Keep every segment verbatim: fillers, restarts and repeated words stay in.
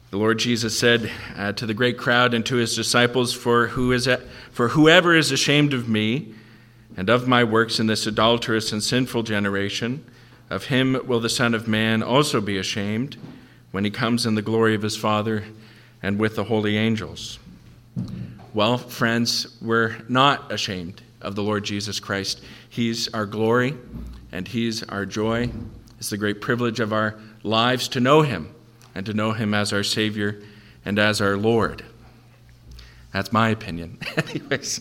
The Lord Jesus said uh, to the great crowd and to his disciples, for, who is a, for whoever is ashamed of me and of my works in this adulterous and sinful generation, of him will the Son of Man also be ashamed when he comes in the glory of his Father and with the holy angels. Well, friends, we're not ashamed of the Lord Jesus Christ. He's our glory and he's our joy. It's the great privilege of our lives to know him and to know him as our Savior and as our Lord. That's my opinion. Anyways,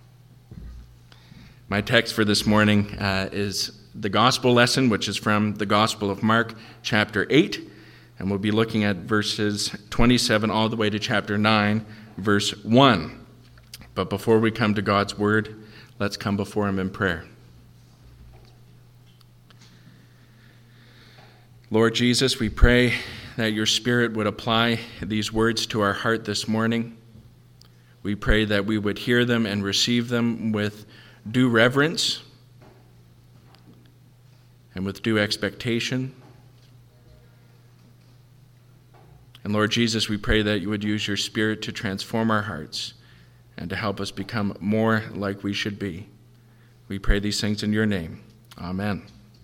my text for this morning uh, is the gospel lesson, which is from the Gospel of Mark, chapter eight, and we'll be looking at verses twenty-seven all the way to chapter nine, verse one. But before we come to God's word, let's come before him in prayer. Lord Jesus, we pray that your Spirit would apply these words to our heart this morning. We pray that we would hear them and receive them with due reverence and with due expectation. And Lord Jesus, we pray that you would use your Spirit to transform our hearts and to help us become more like we should be. We pray these things in your name. Amen.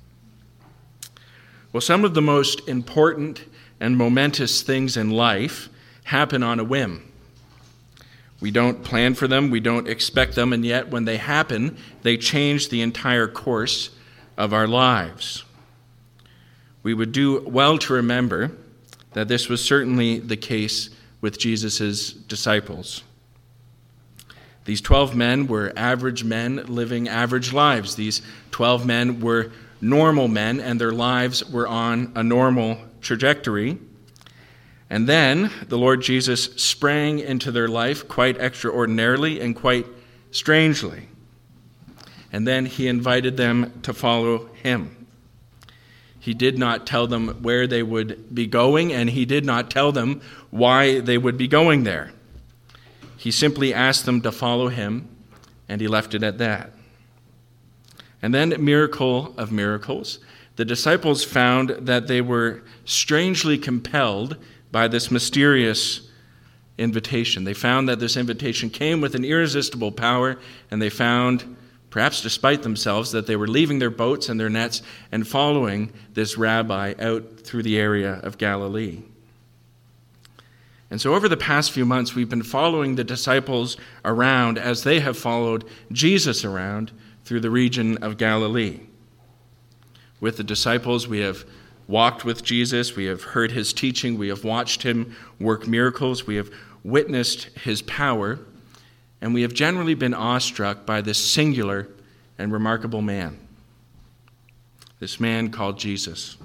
Well, some of the most important and momentous things in life happen on a whim. We don't plan for them, we don't expect them, and yet when they happen, they change the entire course of our lives. We would do well to remember that this was certainly the case with Jesus' disciples. These twelve men were average men living average lives. These twelve men were normal men, and their lives were on a normal trajectory. And then the Lord Jesus sprang into their life quite extraordinarily and quite strangely. And then he invited them to follow him. He did not tell them where they would be going, and he did not tell them why they would be going there. He simply asked them to follow him, and he left it at that. And then, miracle of miracles, the disciples found that they were strangely compelled by this mysterious invitation. They found that this invitation came with an irresistible power, and they found, perhaps despite themselves, that they were leaving their boats and their nets and following this rabbi out through the area of Galilee. And so over the past few months, we've been following the disciples around as they have followed Jesus around through the region of Galilee. With the disciples, we have walked with Jesus, we have heard his teaching, we have watched him work miracles, we have witnessed his power, and we have generally been awestruck by this singular and remarkable man, this man called Jesus.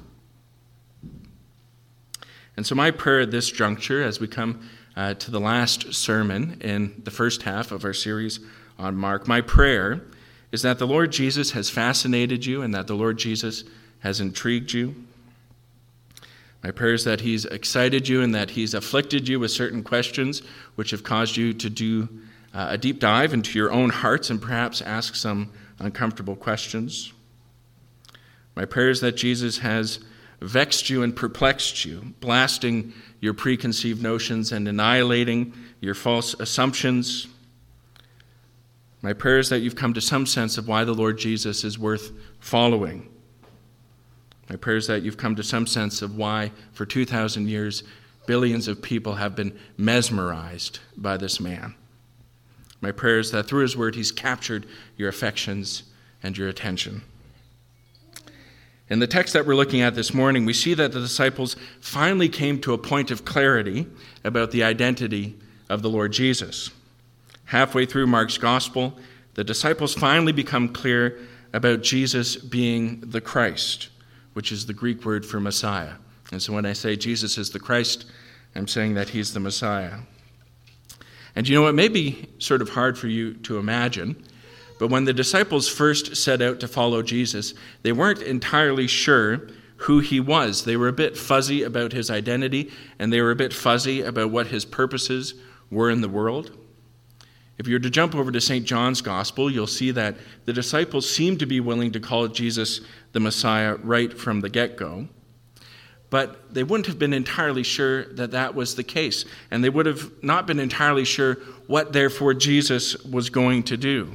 And so my prayer at this juncture, as we come uh, to the last sermon in the first half of our series on Mark, my prayer is that the Lord Jesus has fascinated you and that the Lord Jesus has intrigued you. My prayer is that he's excited you and that he's afflicted you with certain questions which have caused you to do uh, a deep dive into your own hearts and perhaps ask some uncomfortable questions. My prayer is that Jesus has vexed you and perplexed you, blasting your preconceived notions and annihilating your false assumptions. My prayer is that you've come to some sense of why the Lord Jesus is worth following. My prayer is that you've come to some sense of why, for two thousand years, billions of people have been mesmerized by this man. My prayer is that through his word, he's captured your affections and your attention. In the text that we're looking at this morning, we see that the disciples finally came to a point of clarity about the identity of the Lord Jesus. Halfway through Mark's gospel, the disciples finally become clear about Jesus being the Christ, which is the Greek word for Messiah. And so when I say Jesus is the Christ, I'm saying that he's the Messiah. And you know, it may be sort of hard for you to imagine, but when the disciples first set out to follow Jesus, they weren't entirely sure who he was. They were a bit fuzzy about his identity, and they were a bit fuzzy about what his purposes were in the world. If you were to jump over to Saint John's Gospel, you'll see that the disciples seem to be willing to call Jesus the Messiah right from the get-go. but they wouldn't have been entirely sure that that was the case. And they would have not been entirely sure what, therefore, Jesus was going to do.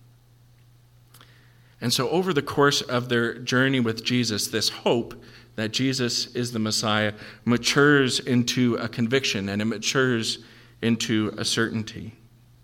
And so over the course of their journey with Jesus, this hope that Jesus is the Messiah matures into a conviction, and it matures into a certainty.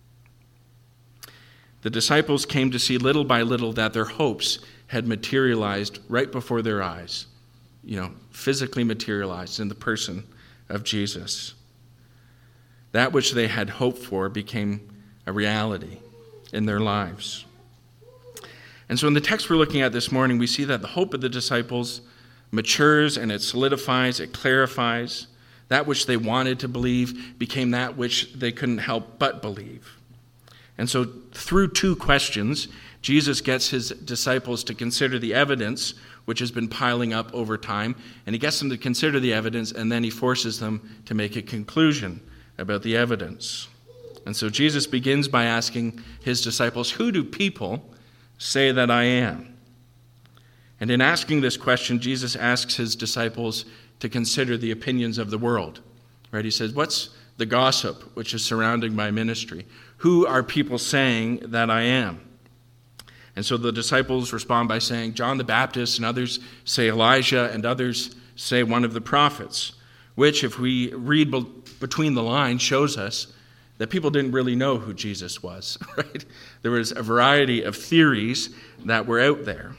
The disciples came to see little by little that their hopes had materialized right before their eyes, you know, physically materialized in the person of Jesus. That which they had hoped for became a reality in their lives. And so in the text we're looking at this morning, we see that the hope of the disciples matures and it solidifies, it clarifies. That which they wanted to believe became that which they couldn't help but believe. And so through two questions, Jesus gets his disciples to consider the evidence which has been piling up over time, and he gets them to consider the evidence, and then he forces them to make a conclusion about the evidence. And so Jesus begins by asking his disciples, "Who do people say that I am?" And in asking this question, Jesus asks his disciples to consider the opinions of the world. Right? He says, what's the gossip which is surrounding my ministry? Who are people saying that I am? And so the disciples respond by saying, John the Baptist, and others say Elijah, and others say one of the prophets, which, if we read be- between the lines, shows us that people didn't really know who Jesus was. Right? There was a variety of theories that were out there.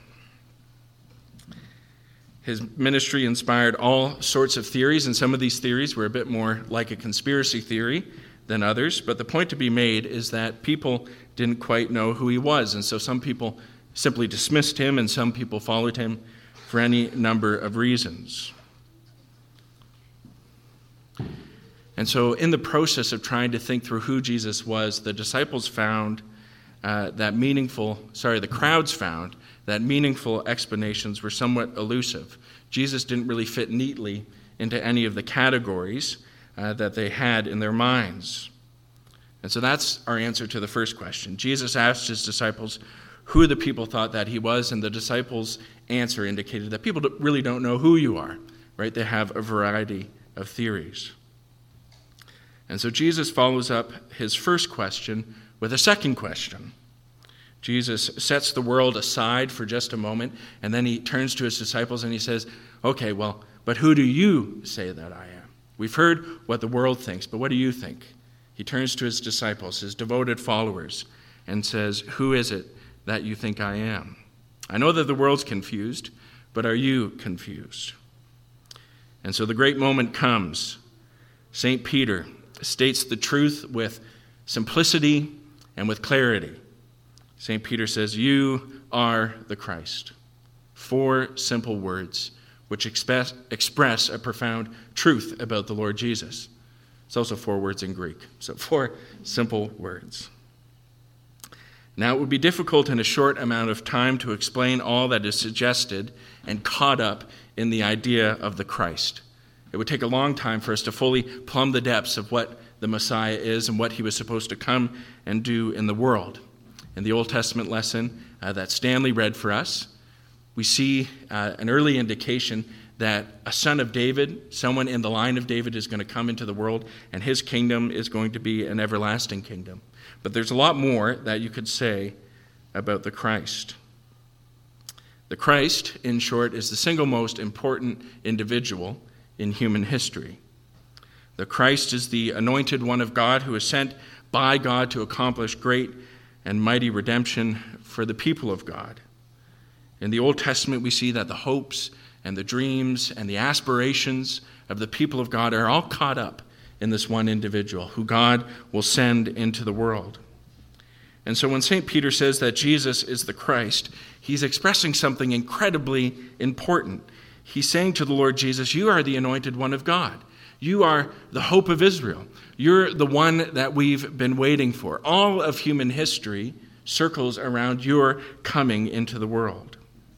His ministry inspired all sorts of theories, and some of these theories were a bit more like a conspiracy theory than others. But the point to be made is that people didn't quite know who he was, and so some people simply dismissed him, and some people followed him for any number of reasons. And so in the process of trying to think through who Jesus was, the disciples found uh, that meaningful, sorry, the crowds found that meaningful explanations were somewhat elusive. Jesus didn't really fit neatly into any of the categories uh, that they had in their minds. And so that's our answer to the first question. Jesus asked his disciples who the people thought that he was, and the disciples' answer indicated that people really don't know who you are, right? They have a variety of theories. And so Jesus follows up his first question with a second question. Jesus sets the world aside for just a moment, and then he turns to his disciples and he says, okay, well, but who do you say that I am? We've heard what the world thinks, but what do you think? He turns to his disciples, his devoted followers, and says, who is it that you think I am? I know that the world's confused, but are you confused? And so the great moment comes. Saint Peter states the truth with simplicity and with clarity. Saint Peter says, you are the Christ. Four simple words which express, express a profound truth about the Lord Jesus. It's also four words in Greek. So four simple words. Now, it would be difficult in a short amount of time to explain all that is suggested and caught up in the idea of the Christ. It would take a long time for us to fully plumb the depths of what the Messiah is and what he was supposed to come and do in the world. In the Old Testament lesson uh, that Stanley read for us, we see uh, an early indication that a son of David, someone in the line of David, is going to come into the world, and his kingdom is going to be an everlasting kingdom. But there's a lot more that you could say about the Christ. The Christ, in short, is the single most important individual in human history. The Christ is the anointed one of God who is sent by God to accomplish great and mighty redemption for the people of God. In the Old Testament, we see that the hopes and the dreams and the aspirations of the people of God are all caught up in this one individual who God will send into the world. And so when Saint Peter says that Jesus is the Christ, he's expressing something incredibly important. He's saying to the Lord Jesus, you are the anointed one of God. You are the hope of Israel. You're the one that we've been waiting for. All of human history circles around your coming into the world.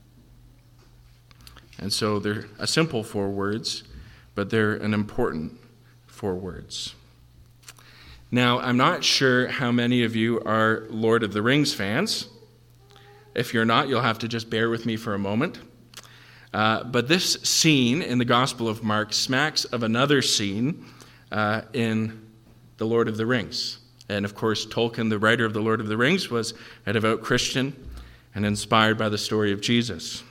And so they're a simple four words, but they're an important four words. Now, I'm not sure how many of you are Lord of the Rings fans. If you're not, you'll have to just bear with me for a moment. Uh, but this scene in the Gospel of Mark smacks of another scene uh, in The Lord of the Rings. And of course, Tolkien, the writer of The Lord of the Rings, was a devout Christian and inspired by the story of Jesus.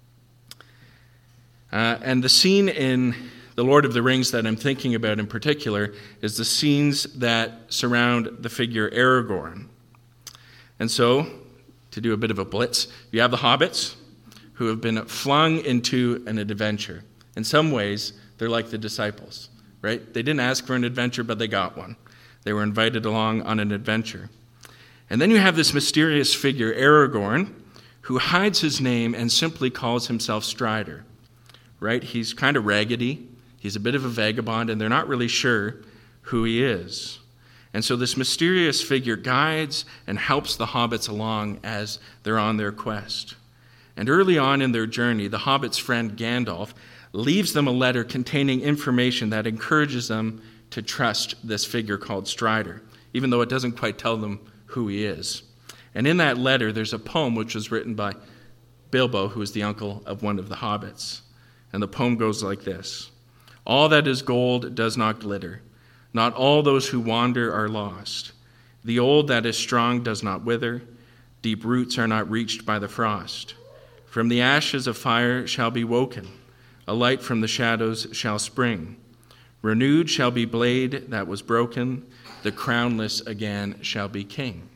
Uh, and the scene in The Lord of the Rings that I'm thinking about in particular is the scenes that surround the figure Aragorn. And so, to do a bit of a blitz, you have the hobbits who have been flung into an adventure. In some ways, they're like the disciples, right? They didn't ask for an adventure, but they got one. They were invited along on an adventure. And then you have this mysterious figure, Aragorn, who hides his name and simply calls himself Strider, right? He's kind of raggedy. He's a bit of a vagabond, and they're not really sure who he is. And so this mysterious figure guides and helps the hobbits along as they're on their quest. And early on in their journey, the hobbits' friend Gandalf leaves them a letter containing information that encourages them to trust this figure called Strider, even though it doesn't quite tell them who he is. And in that letter, there's a poem which was written by Bilbo, who is the uncle of one of the hobbits. And the poem goes like this: "All that is gold does not glitter. Not all those who wander are lost. The old that is strong does not wither. Deep roots are not reached by the frost. From the ashes of fire shall be woken. A light from the shadows shall spring. Renewed shall be blade that was broken. The crownless again shall be king."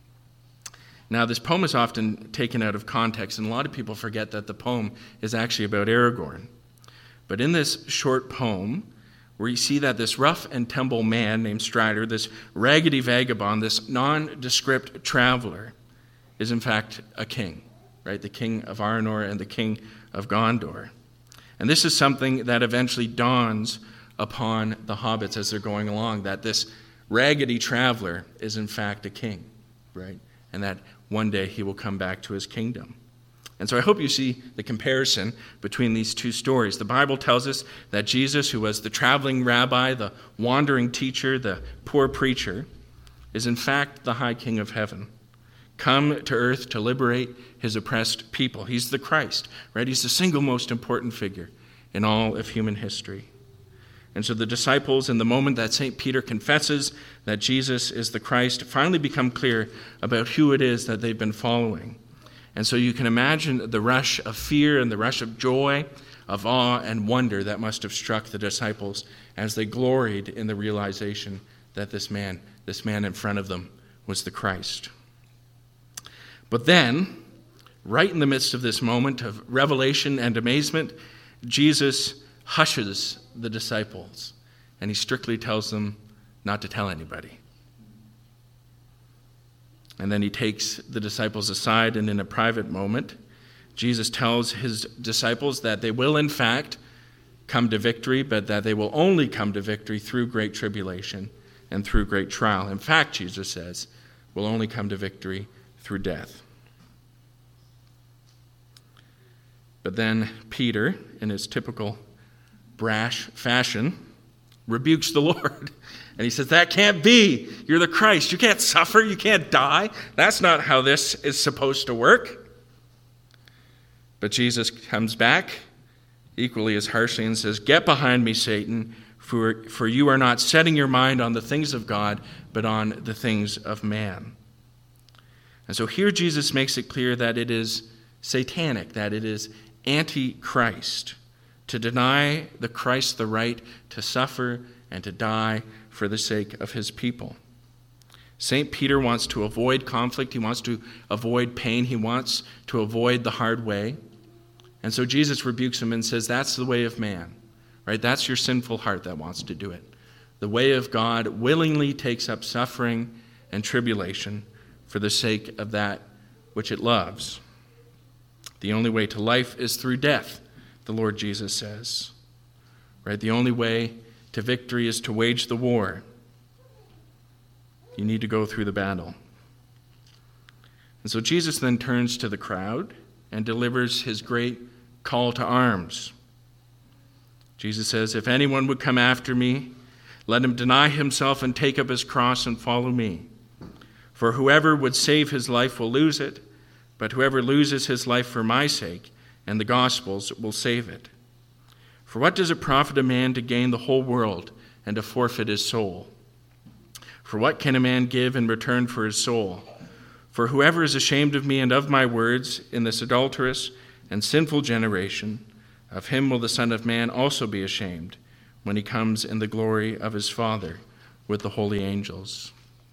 Now, this poem is often taken out of context, and a lot of people forget that the poem is actually about Aragorn. But in this short poem, where you see that this rough and tumble man named Strider, this raggedy vagabond, this nondescript traveler, is in fact a king, right? The king of Arnor and the king of Gondor. And this is something that eventually dawns upon the hobbits as they're going along, that this raggedy traveler is in fact a king, right? And that one day he will come back to his kingdom. And so I hope you see the comparison between these two stories. The Bible tells us that Jesus, who was the traveling rabbi, the wandering teacher, the poor preacher, is in fact the high king of heaven, come to earth to liberate his oppressed people. He's the Christ, right? He's the single most important figure in all of human history. And so the disciples, in the moment that Saint Peter confesses that Jesus is the Christ, finally become clear about who it is that they've been following. And so you can imagine the rush of fear and the rush of joy, of awe and wonder that must have struck the disciples as they gloried in the realization that this man, this man in front of them, was the Christ. But then, right in the midst of this moment of revelation and amazement, Jesus hushes the disciples, and he strictly tells them not to tell anybody. And then he takes the disciples aside, and in a private moment, Jesus tells his disciples that they will in fact come to victory, but that they will only come to victory through great tribulation and through great trial. In fact, Jesus says, we'll only come to victory through death. But then Peter, in his typical brash fashion, rebukes the Lord. And he says, that can't be. You're the Christ. You can't suffer. You can't die. That's not how this is supposed to work. But Jesus comes back equally as harshly and says, get behind me, Satan, for, for you are not setting your mind on the things of God, but on the things of man. And so here Jesus makes it clear that it is satanic, that it is anti-Christ to deny the Christ the right to suffer and to die for the sake of his people. Saint Peter wants to avoid conflict. He wants to avoid pain. He wants to avoid the hard way. And so Jesus rebukes him and says, that's the way of man, right? That's your sinful heart that wants to do it. The way of God willingly takes up suffering and tribulation for the sake of that which it loves. The only way to life is through death, the Lord Jesus says. Right? The only way to victory is to wage the war. You need to go through the battle. And so Jesus then turns to the crowd and delivers his great call to arms. Jesus says, if anyone would come after me, let him deny himself and take up his cross and follow me. For whoever would save his life will lose it, but whoever loses his life for my sake and the Gospels will save it. For what does it profit a man to gain the whole world and to forfeit his soul? For what can a man give in return for his soul? For whoever is ashamed of me and of my words in this adulterous and sinful generation, of him will the Son of Man also be ashamed when he comes in the glory of his Father with the holy angels.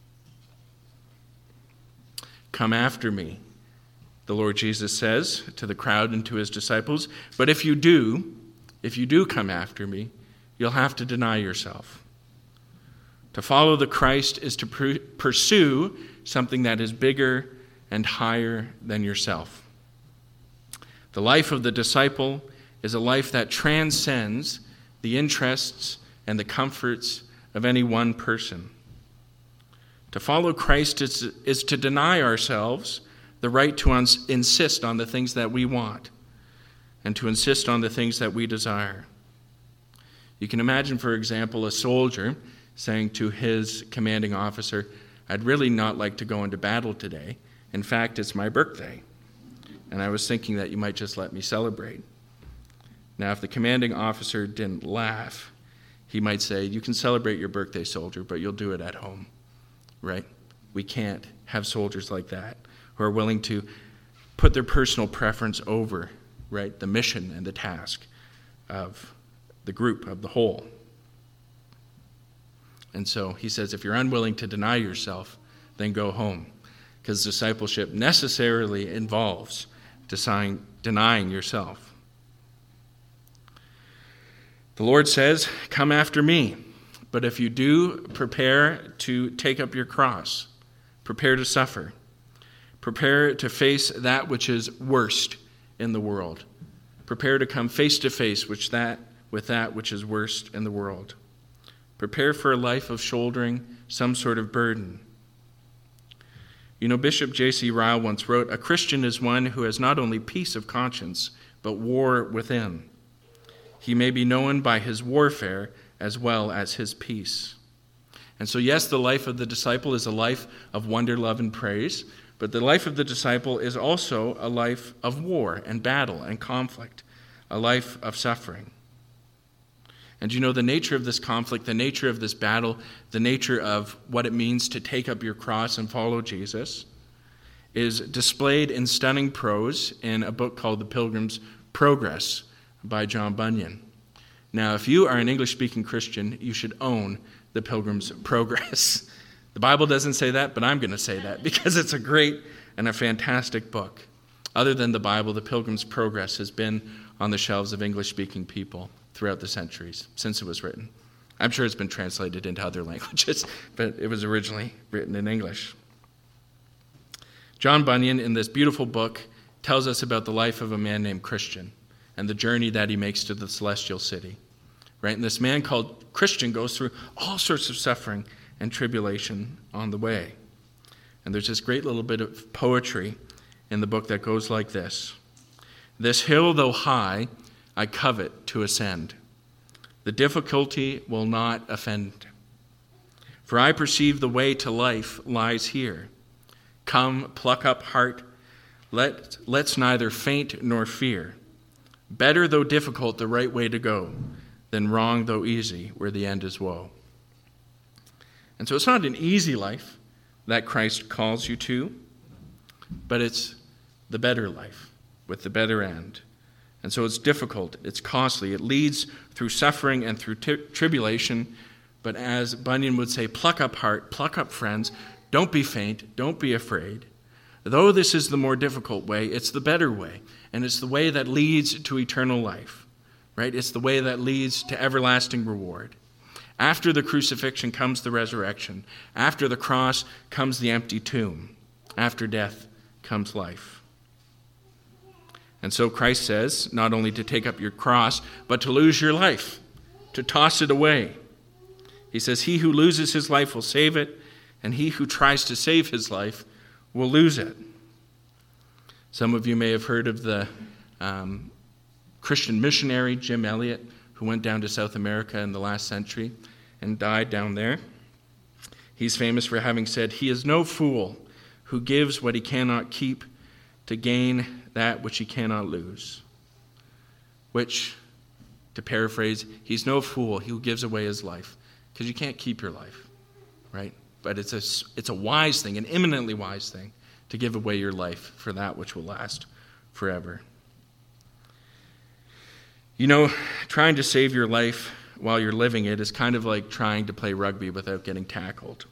Come after me, the Lord Jesus says to the crowd and to his disciples. But if you do, if you do come after me, you'll have to deny yourself. To follow the Christ is to pr- pursue something that is bigger and higher than yourself. The life of the disciple is a life that transcends the interests and the comforts of any one person. To follow Christ is, is to deny ourselves the right to uns- insist on the things that we want and to insist on the things that we desire. You can imagine, for example, a soldier saying to his commanding officer, I'd really not like to go into battle today. In fact, it's my birthday, and I was thinking that you might just let me celebrate. Now, if the commanding officer didn't laugh, he might say, you can celebrate your birthday, soldier, but you'll do it at home, right? We can't have soldiers like that who are willing to put their personal preference over, right, the mission and the task of the group, of the whole. And so he says, if you're unwilling to deny yourself, then go home. Because discipleship necessarily involves denying yourself. The Lord says, come after me. But if you do, prepare to take up your cross. Prepare to suffer. Prepare to face that which is worst in the world. Prepare to come face to face with that, with that which is worst in the world. Prepare for a life of shouldering some sort of burden. You know, Bishop J C Ryle once wrote, a Christian is one who has not only peace of conscience, but war within. He may be known by his warfare as well as his peace. And so, yes, the life of the disciple is a life of wonder, love, and praise, but the life of the disciple is also a life of war and battle and conflict, a life of suffering. And you know, the nature of this conflict, the nature of this battle, the nature of what it means to take up your cross and follow Jesus is displayed in stunning prose in a book called The Pilgrim's Progress by John Bunyan. Now, if you are an English-speaking Christian, you should own The Pilgrim's Progress. The Bible doesn't say that, but I'm going to say that because it's a great and a fantastic book. Other than the Bible, The Pilgrim's Progress has been on the shelves of English-speaking people throughout the centuries since it was written. I'm sure it's been translated into other languages, but it was originally written in English. John Bunyan, in this beautiful book, tells us about the life of a man named Christian and the journey that he makes to the celestial city. Right? And this man called Christian goes through all sorts of suffering and tribulation on the way. And there's this great little bit of poetry in the book that goes like this. This hill, though high, I covet to ascend. The difficulty will not offend. For I perceive the way to life lies here. Come, pluck up heart. Let, let's neither faint nor fear. Better, though difficult, the right way to go, than wrong, though easy, where the end is woe. And so it's not an easy life that Christ calls you to, but it's the better life with the better end. And so it's difficult, it's costly, it leads through suffering and through t- tribulation. But as Bunyan would say, pluck up heart, pluck up friends, don't be faint, don't be afraid. Though this is the more difficult way, it's the better way. And it's the way that leads to eternal life, right? It's the way that leads to everlasting reward. After the crucifixion comes the resurrection. After the cross comes the empty tomb. After death comes life. And so Christ says, not only to take up your cross, but to lose your life, to toss it away. He says, he who loses his life will save it, and he who tries to save his life will lose it. Some of you may have heard of the um, Christian missionary Jim Elliot, who went down to South America in the last century and died down there. He's famous for having said, he is no fool who gives what he cannot keep to gain that which he cannot lose. which, to paraphrase, he's no fool who gives away his life, because you can't keep your life, right? But it's a, it's a wise thing, an eminently wise thing, to give away your life for that which will last forever. You know, trying to save your life while you're living it is kind of like trying to play rugby without getting tackled.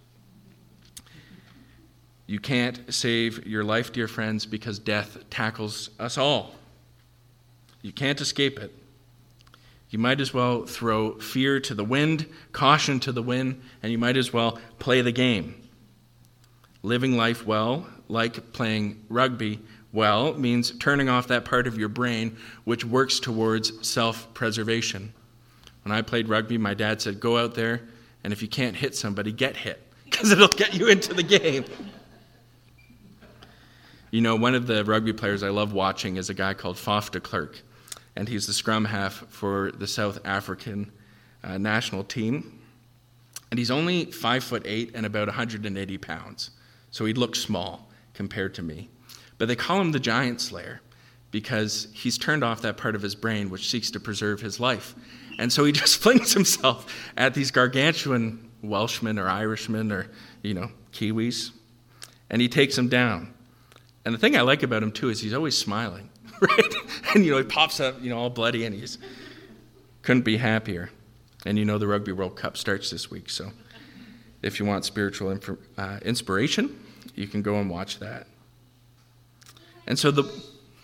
You can't save your life, dear friends, because death tackles us all. You can't escape it. You might as well throw fear to the wind, caution to the wind, and you might as well play the game. Living life well, like playing rugby well, means turning off that part of your brain which works towards self-preservation. When I played rugby, my dad said, go out there, and if you can't hit somebody, get hit, because it'll get you into the game. You know, one of the rugby players I love watching is a guy called Faf de Klerk, and he's the scrum half for the South African uh, national team. And he's only five foot eight and about one hundred eighty pounds, so he looks small compared to me. But they call him the Giant Slayer because he's turned off that part of his brain which seeks to preserve his life. And so he just flings himself at these gargantuan Welshmen or Irishmen or, you know, Kiwis, and he takes them down. And the thing I like about him, too, is he's always smiling, right? And, you know, he pops up, you know, all bloody, and he's couldn't be happier. And, you know, the Rugby World Cup starts this week, so if you want spiritual inf- uh, inspiration, you can go and watch that. And so the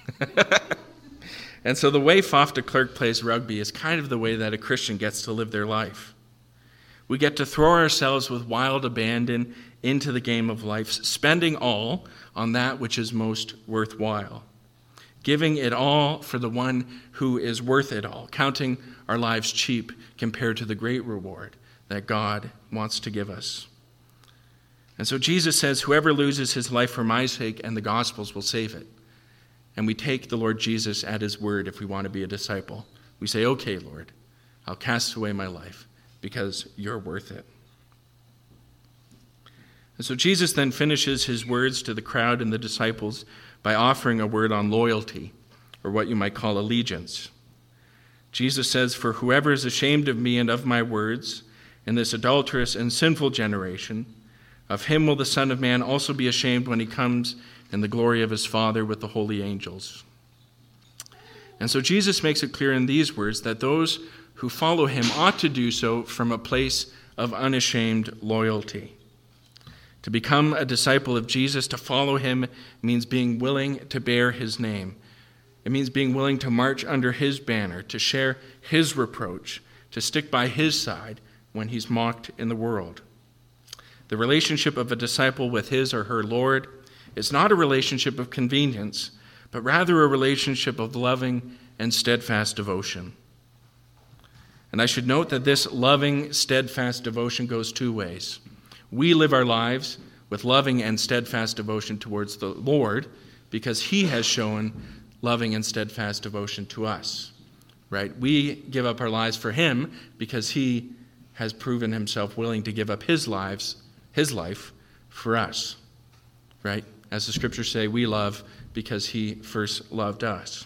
and so the way Faf de Klerk plays rugby is kind of the way that a Christian gets to live their life. We get to throw ourselves with wild abandon into the game of life, spending all on that which is most worthwhile, giving it all for the one who is worth it all, counting our lives cheap compared to the great reward that God wants to give us. And so Jesus says, whoever loses his life for my sake and the gospel's will save it. And we take the Lord Jesus at his word if we want to be a disciple. We say, okay, Lord, I'll cast away my life because you're worth it. And so Jesus then finishes his words to the crowd and the disciples by offering a word on loyalty, or what you might call allegiance. Jesus says, for whoever is ashamed of me and of my words in this adulterous and sinful generation, of him will the Son of Man also be ashamed when he comes in the glory of his Father with the holy angels. And so Jesus makes it clear in these words that those who follow him ought to do so from a place of unashamed loyalty. To become a disciple of Jesus, to follow him, means being willing to bear his name. It means being willing to march under his banner, to share his reproach, to stick by his side when he's mocked in the world. The relationship of a disciple with his or her Lord is not a relationship of convenience, but rather a relationship of loving and steadfast devotion. And I should note that this loving, steadfast devotion goes two ways. We live our lives with loving and steadfast devotion towards the Lord because he has shown loving and steadfast devotion to us, right? We give up our lives for him because he has proven himself willing to give up his lives, his life for us, right? As the scriptures say, we love because he first loved us.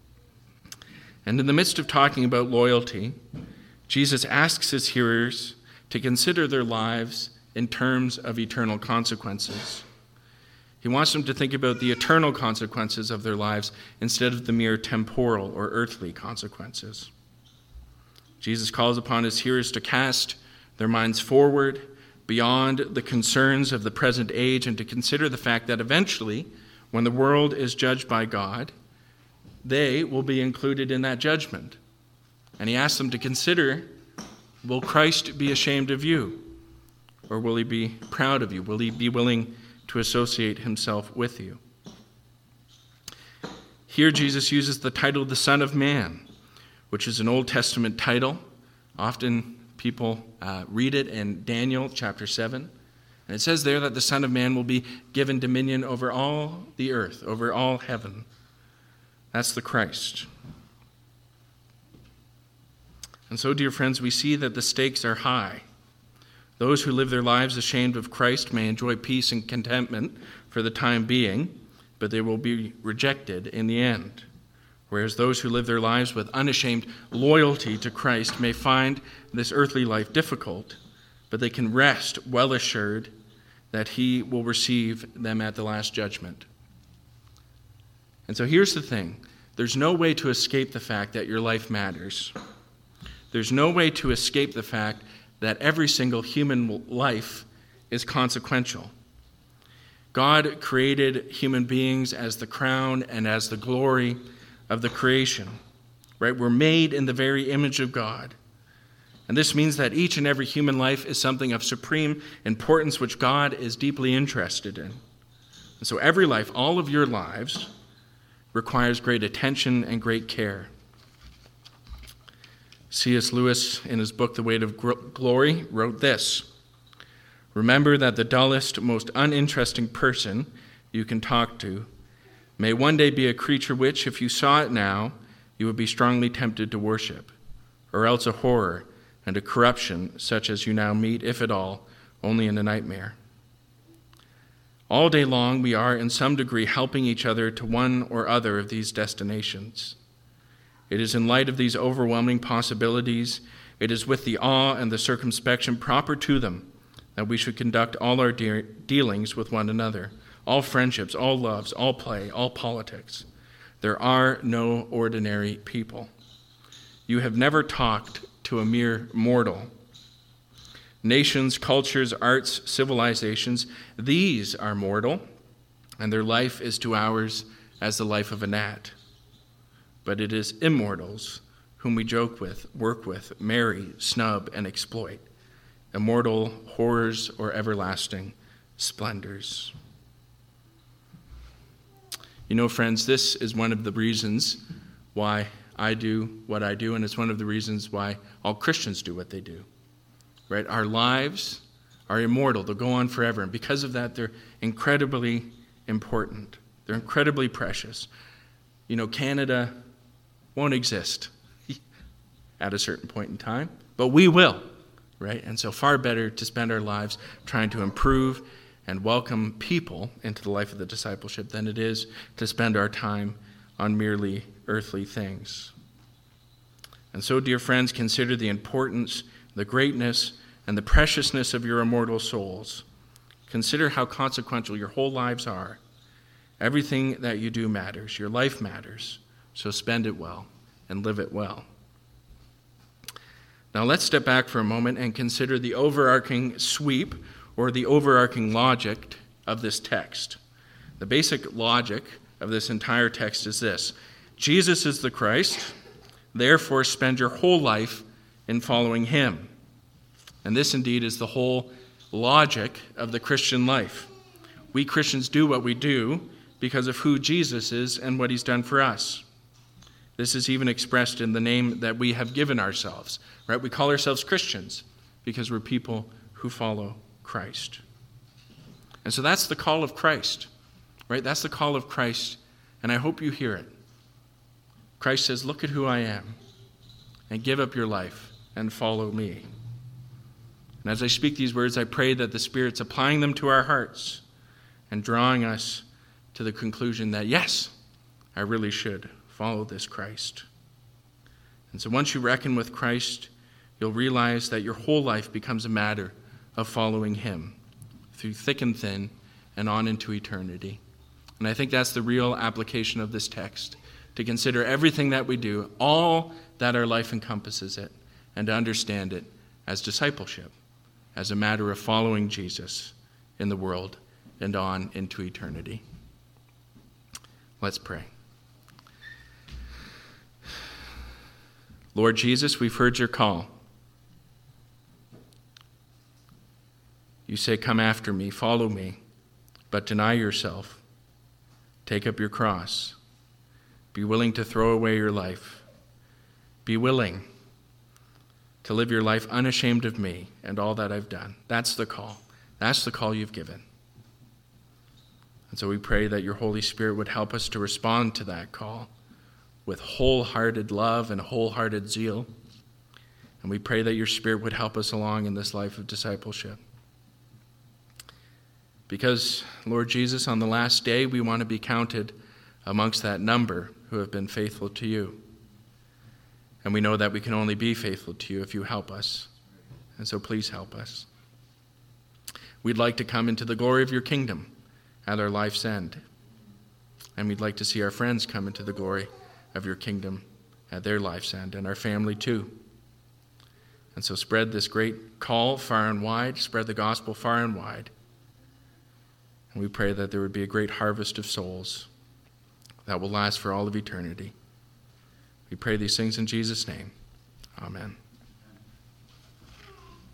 And in the midst of talking about loyalty, Jesus asks his hearers to consider their lives in terms of eternal consequences. He wants them to think about the eternal consequences of their lives instead of the mere temporal or earthly consequences. Jesus calls upon his hearers to cast their minds forward beyond the concerns of the present age and to consider the fact that eventually, when the world is judged by God, they will be included in that judgment. And he asks them to consider, will Christ be ashamed of you? Or will he be proud of you? Will he be willing to associate himself with you? Here Jesus uses the title the Son of Man, which is an Old Testament title. Often people uh, read it in Daniel chapter seven. And it says there that the Son of Man will be given dominion over all the earth, over all heaven. That's the Christ. And so, dear friends, we see that the stakes are high. Those who live their lives ashamed of Christ may enjoy peace and contentment for the time being, but they will be rejected in the end. whereas those who live their lives with unashamed loyalty to Christ may find this earthly life difficult, but they can rest well assured that he will receive them at the last judgment. And so here's the thing. There's no way to escape the fact that your life matters. There's no way to escape the fact that every single human life is consequential. God created human beings as the crown and as the glory of the creation, right? We're made in the very image of God. And this means that each and every human life is something of supreme importance which God is deeply interested in. And so every life, all of your lives, requires great attention and great care. C S Lewis, in his book, The Weight of Glory, wrote this: "Remember that the dullest, most uninteresting person you can talk to may one day be a creature which, if you saw it now, you would be strongly tempted to worship, or else a horror and a corruption such as you now meet, if at all, only in a nightmare. All day long we are in some degree helping each other to one or other of these destinations. It is in light of these overwhelming possibilities, it is with the awe and the circumspection proper to them, that we should conduct all our de- dealings with one another, all friendships, all loves, all play, all politics. There are no ordinary people. You have never talked to a mere mortal. Nations, cultures, arts, civilizations, these are mortal, and their life is to ours as the life of a gnat. But it is immortals whom we joke with, work with, marry, snub, and exploit, immortal horrors or everlasting splendors." You know, friends, this is one of the reasons why I do what I do, and it's one of the reasons why all Christians do what they do. Right? Our lives are immortal. They'll go on forever. And because of that, they're incredibly important. They're incredibly precious. You know, Canada won't exist at a certain point in time, but we will, right? And so far better to spend our lives trying to improve and welcome people into the life of the discipleship than it is to spend our time on merely earthly things. And so, dear friends, consider the importance, the greatness, and the preciousness of your immortal souls. Consider how consequential your whole lives are. Everything that you do matters. Your life matters. So spend it well and live it well. Now let's step back for a moment and consider the overarching sweep or the overarching logic of this text. The basic logic of this entire text is this: Jesus is the Christ, therefore spend your whole life in following him. And this indeed is the whole logic of the Christian life. We Christians do what we do because of who Jesus is and what he's done for us. This is even expressed in the name that we have given ourselves, right? We call ourselves Christians because we're people who follow Christ. And so that's the call of Christ, right? That's the call of Christ, and I hope you hear it. Christ says, look at who I am, and give up your life and follow me. And as I speak these words, I pray that the Spirit's applying them to our hearts and drawing us to the conclusion that, yes, I really should follow this Christ. And so once you reckon with Christ, you'll realize that your whole life becomes a matter of following him through thick and thin and on into eternity. And I think that's the real application of this text, to consider everything that we do, all that our life encompasses it, and to understand it as discipleship, as a matter of following Jesus in the world and on into eternity. Let's pray. Lord Jesus, we've heard your call. You say, come after me, follow me, but deny yourself. Take up your cross. Be willing to throw away your life. Be willing to live your life unashamed of me and all that I've done. That's the call. That's the call you've given. And so we pray that your Holy Spirit would help us to respond to that call with wholehearted love and wholehearted zeal. And we pray that your Spirit would help us along in this life of discipleship. Because, Lord Jesus, on the last day, we want to be counted amongst that number who have been faithful to you. And we know that we can only be faithful to you if you help us. And so please help us. We'd like to come into the glory of your kingdom at our life's end. And we'd like to see our friends come into the glory of your kingdom at their life's end, and our family too. And so spread this great call far and wide, spread the gospel far and wide. And we pray that there would be a great harvest of souls that will last for all of eternity. We pray these things in Jesus' name. Amen.